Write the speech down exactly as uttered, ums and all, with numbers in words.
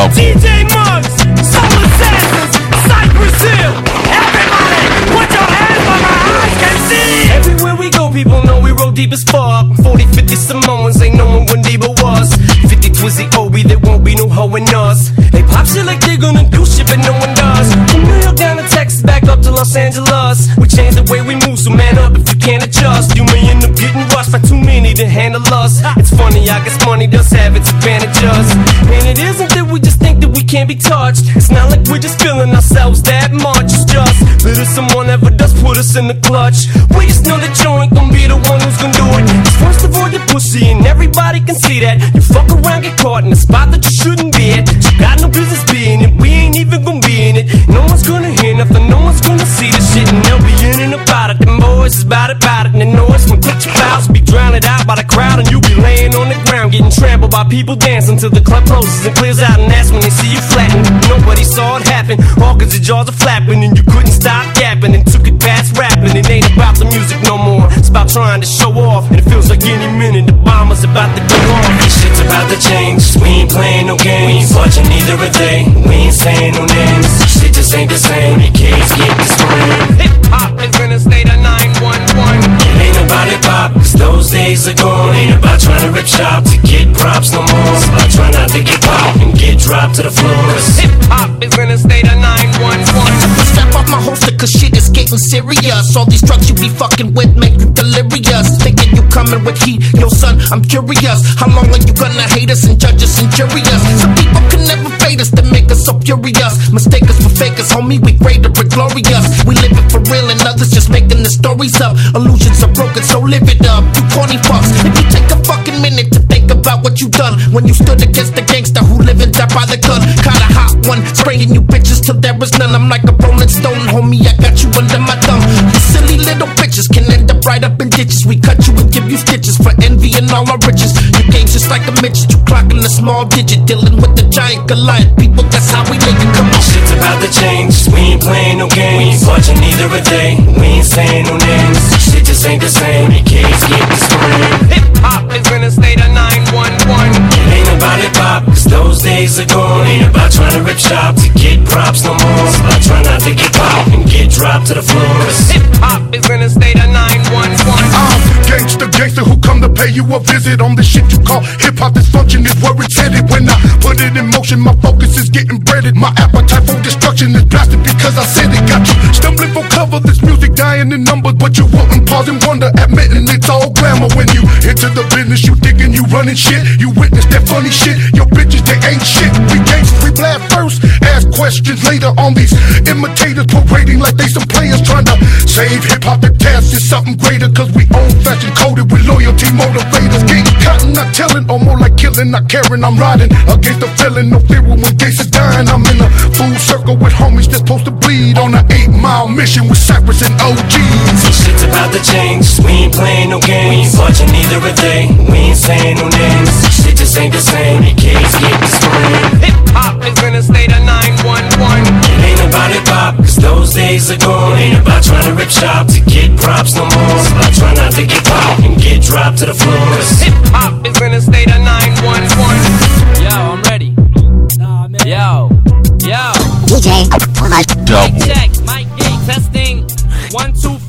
D J Muggs, Soul Assassins, Cypress Hill. Everybody, put your hands where my eyes can see. Everywhere we go, people know we roll deep as fuck. forty, fifty Samoans, ain't no one when Debo was. fifty Twizzy Obi, there won't be no hoe in us. They pop shit like they're gonna do shit, but no one does. From New York down to Texas, back up to Los Angeles. We change the way we move, so man up if you can't adjust. You may end up getting rushed by too many to handle us. It's funny, I guess money does have its advantages. And it isn't that we just think that we can't be touched. It's not like we're just feeling ourselves that much. It's just that if someone ever does put us in the clutch, we just know that you ain't gonna be the one who's gonna do it. It's first avoid the pussy and everybody can see that. You fuck around, get caught in a spot that you shouldn't be at. You got no business being it, we ain't even gonna be in it. No one's gonna hear nothing, no one's gonna see this shit. And they'll be in and about it, them boys is about it, about it. And they know it's when quick your fouls be drowned out by the crowd. And you be laying on the ground, getting trampled by people dancing till the club closes and clears out. And that's when they see you flatten. Nobody saw it happen, all cause your jaws are flapping. And you couldn't stop yapping and took it past rapping. It ain't about the music no more, it's about trying to show off. And it feels like any minute the bomber's about to go off. This shit's about to change, we ain't playing no games. We ain't watching neither are they, we ain't saying no names. Shit just ain't the same, your kids get this flame. Hip hop is in a state of nine one one. It ain't about hip hop, cause those days are gone. Ain't about trying to rip shop to get props no more. It's about trying not to get popped and get dropped to the floor. Hip hop is in a state of nine one one. Step off my holster cause shit is getting serious. All these drugs you be fucking with make you delirious. Thinking you coming with heat, yo son, I'm curious. How long are you gonna hate us and judge us and jury us? Some people can never fade us to make us so furious. Mistake us for fakers, homie, we greater and glorious. We live it for real and others just making the stories up. Illusions are broken, so live it up, you corny fucks. If you take a fucking minute to think about what you done when you stood against the gangster who live and die by the gun. Caught a hot one, spraying you bitches till there was none. I'm like a rolling stone, homie, I got you under my thumb. You silly little bitches can end up right up in ditches. We cut you and give you stitches for envy and all our riches. You game's just like a midget, you clocking a small digit, dealing with the giant Goliath. People, that's how we make it, come on. Shit's about to change, we ain't playing no games. We ain't watching neither are they, we ain't saying no names. Shit just ain't the same, your kids get this flame. Hip hop is in a state of nine one one. It ain't about hip hop, cause those days are gone. Ain't about trying to rip shop to get props no more. It's about trying not to get popped and get dropped to the floor. Hip hop is in a state of nine one one. I'm gangster, gangster who come to pay you a visit on the shit you call hip hop. Dysfunction is where it's headed. When I put it in motion, my focus is getting breaded. My appetite for destruction is blasted because I said it. Got you stumbling for cover, this music dying in numbers, but you wouldn't pause and wonder, admitting it's all glamour. When you into the business, you thinking you running shit. You witness that funny shit, your bitches, they ain't shit. We gangsters, we blast first, ask questions later on these imitators parading like they some players trying to save hip-hop. The task is something greater, cause we old-fashioned coded with loyalty motivators. Getting cotton, not telling, or more like killing, not caring. I'm riding against the feeling, no fear when gangsters dying. I'm in a full circle with homies that's supposed to bleed on an eight-mile mission with Cypress and O Gs. So shit's about to change, we ain't playing no games. We ain't watching neither are they, we ain't saying no names. Shit just ain't the same, your kids get this flame. Hip hop is in a state of nine one one. It ain't about hip hop, cause those days are gone. Ain't about trying to rip shop to get props no more. It's about trying not to get popped and get dropped to the floor. Hip hop is in a state of nine one one. Yo, I'm ready. Nah, man. Yo, yo. D J, Mic check, mic gate testing. One, two,